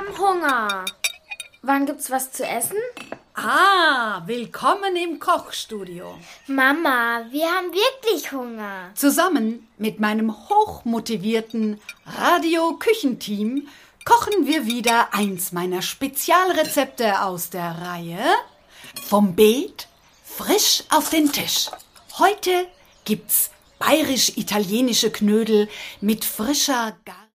haben Hunger. Wann gibt's was zu essen? Willkommen im Kochstudio. Mama, wir haben wirklich Hunger. Zusammen mit meinem hochmotivierten Radio-Küchenteam kochen wir wieder eins meiner Spezialrezepte aus der Reihe Vom Beet frisch auf den Tisch. Heute gibt's bayerisch-italienische Knödel mit frischer